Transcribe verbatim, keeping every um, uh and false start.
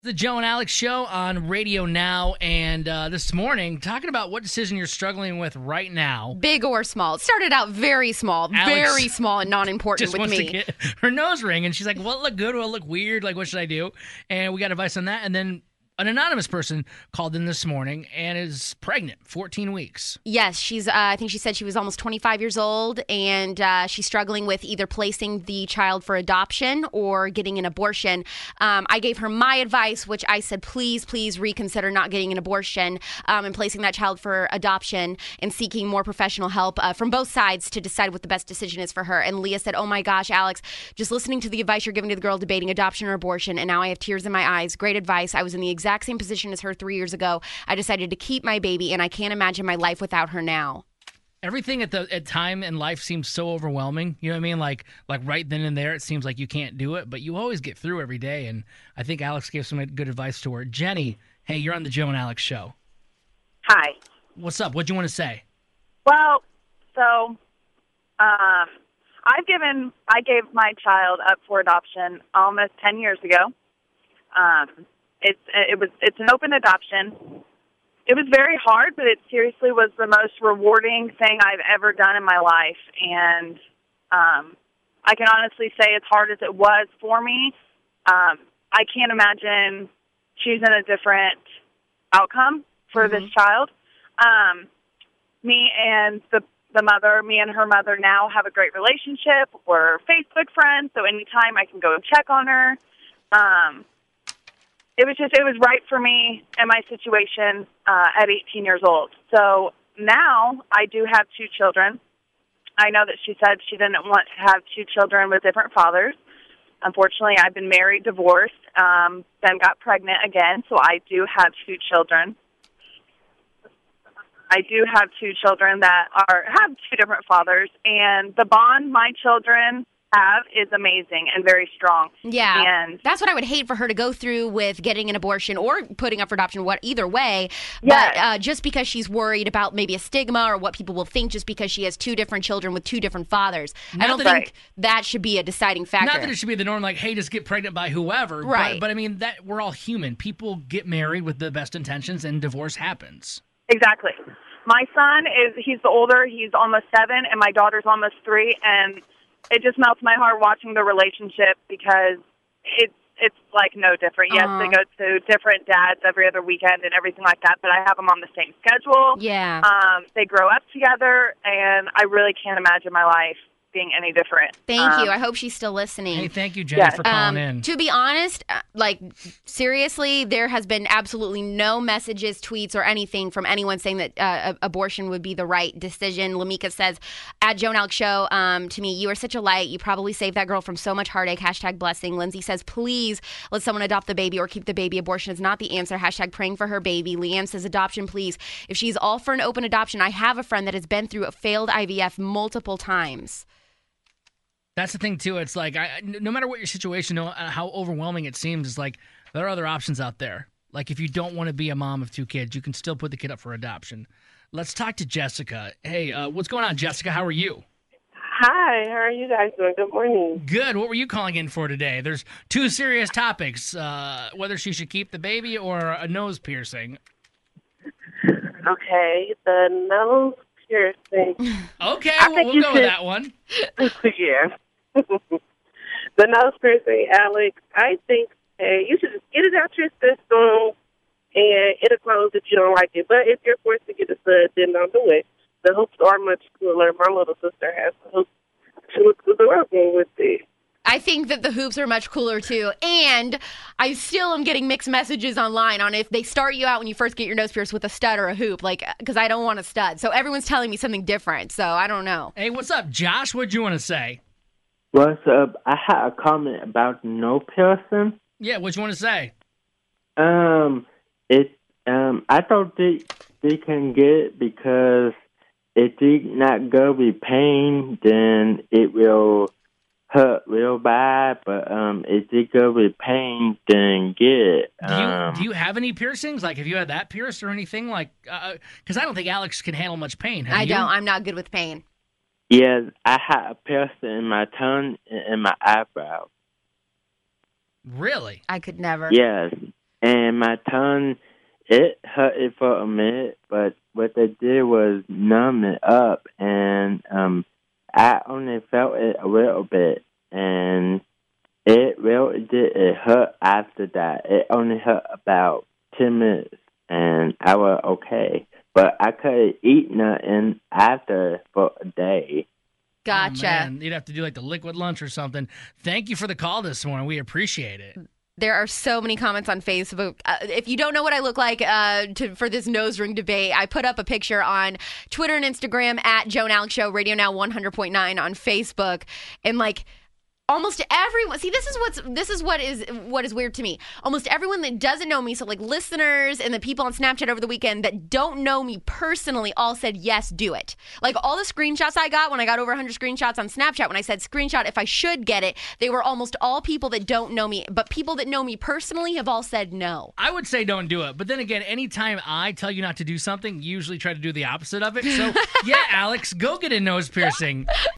The Joe and Alex Show on Radio Now, and uh, this morning, talking about what decision you're struggling with right now. Big or small. It started out very small, Alex very small and non-important just with wants me. to get her nose ring, and she's like, will it look good? Will it look weird? Like, what should I do? And we got advice on that, and then an anonymous person called in this morning and is pregnant, fourteen weeks. Yes, she's. Uh, I think she said she was almost twenty-five years old, and uh, she's struggling with either placing the child for adoption or getting an abortion. Um, I gave her my advice, which I said, please, please reconsider not getting an abortion um, and placing that child for adoption and seeking more professional help uh, from both sides to decide what the best decision is for her. And Leah said, oh my gosh, Alex, just listening to the advice you're giving to the girl debating adoption or abortion, and now I have tears in my eyes. Great advice. I was in the exact same position as her three years ago. I decided to keep my baby, and I can't imagine my life without her now. Everything at the at time in life seems so overwhelming. You know what I mean? Like like right then and there, it seems like you can't do it, but you always get through every day. And I think Alex gave some good advice to her. Jenny, hey, you're on the Joe and Alex Show. Hi. What's up? What do you want to say? Well, so um, I've given I gave my child up for adoption almost ten years ago. Um, it's it was it's an open adoption. It was very hard, but it seriously was the most rewarding thing I've ever done in my life. And um, I can honestly say, as hard as it was for me, um, I can't imagine choosing a different outcome for Mm-hmm. this child. Um, me and the the mother, me and her mother now have a great relationship. We're Facebook friends, so anytime I can go and check on her. Um, It was just, it was right for me and my situation uh, at eighteen years old. So now I do have two children. I know that she said she didn't want to have two children with different fathers. Unfortunately, I've been married, divorced, um, then got pregnant again, so I do have two children. I do have two children that are have two different fathers, and the bond my children have is amazing and very strong. Yeah, and that's what I would hate for her to go through with getting an abortion or putting up for adoption, what either way. Yes. But uh, just because she's worried about maybe a stigma or what people will think just because she has two different children with two different fathers, Not I don't that- think that should be a deciding factor. Not that it should be the norm, like, hey, just get pregnant by whoever. Right. But, but I mean, that we're all human. People get married with the best intentions, and divorce happens. Exactly. My son is, he's the older, he's almost seven, and my daughter's almost three, and it just melts my heart watching the relationship because it's it's like no different. Yes, Uh-huh. they go to different dads every other weekend and everything like that, but I have them on the same schedule. Yeah. Um, they grow up together, and I really can't imagine my life being any different. Thank Um, you. I hope she's still listening. Hey, thank you, Jenny, Yeah. for calling Um, in. to be honest, uh, like seriously, there has been absolutely no messages, tweets, or anything from anyone saying that uh, a- abortion would be the right decision. Lamika says, at Joe and Alex Show, um, to me, you are such a light. You probably saved that girl from so much heartache. Hashtag blessing. Lindsay says, please let someone adopt the baby or keep the baby. Abortion is not the answer. Hashtag praying for her baby. Leanne says, adoption, please. If she's all for an open adoption, I have a friend that has been through a failed I V F multiple times. That's the thing, too. It's like, I, no matter what your situation, no, uh, how overwhelming it seems, it's like there are other options out there. Like, if you don't want to be a mom of two kids, you can still put the kid up for adoption. Let's talk to Jessica. Hey, uh, what's going on, Jessica? How are you? Hi, how are you guys doing? Good morning. Good. What were you calling in for today? There's two serious topics, uh, whether she should keep the baby or a nose piercing. Okay, the nose piercing. Okay, I we'll, think we'll you go with should- that one. Yeah. The nose piercing, Alex, I think hey, you should just get it out your system and it'll close if you don't like it. But if you're forced to get a stud, then don't do it. The hoops are much cooler. My little sister has hoops. She looks adorable with it. I think that the hoops are much cooler too. And I still am getting mixed messages online on if they start you out when you first get your nose pierced with a stud or a hoop, like, because I don't want a stud. So everyone's telling me something different. So I don't know. Hey, what's up, Josh? What'd you want to say? What's up? I had a comment about no piercing. Yeah, what'd you want to say? Um, it um, I thought they they can get it because if they not go with pain, then it will hurt real bad. But um, if they go with pain, then get it. Do you, Um, do you have any piercings? Like, have you had that pierced or anything? Like, because I don't think Alex can handle much pain. Have I you? don't. I'm not good with pain. yes, I had a piercing in my tongue and in my eyebrow. Really? I could never. Yes. and my tongue, it hurt it for a minute, but what they did was numb it up, and um, I only felt it a little bit, and it really did. It hurt after that. It only hurt about ten minutes, and I was okay. But I couldn't eat nothing after for a day. Gotcha. Oh, man. You'd have to do like the liquid lunch or something. Thank you for the call this morning. We appreciate it. There are so many comments on Facebook. Uh, if you don't know what I look like uh, to, for this nose ring debate, I put up a picture on Twitter and Instagram at Joe and Alex Show, Radio Now one hundred point nine on Facebook. And like, almost everyone, see, this is what's this is what is what is weird to me. Almost everyone that doesn't know me, so like listeners and the people on Snapchat over the weekend that don't know me personally, all said yes, do it. Like all the screenshots I got when I got over one hundred screenshots on Snapchat, when I said screenshot if I should get it, they were almost all people that don't know me, but people that know me personally have all said no. I would say don't do it, but then again, anytime I tell you not to do something, you usually try to do the opposite of it. So yeah, Alex, go get a nose piercing.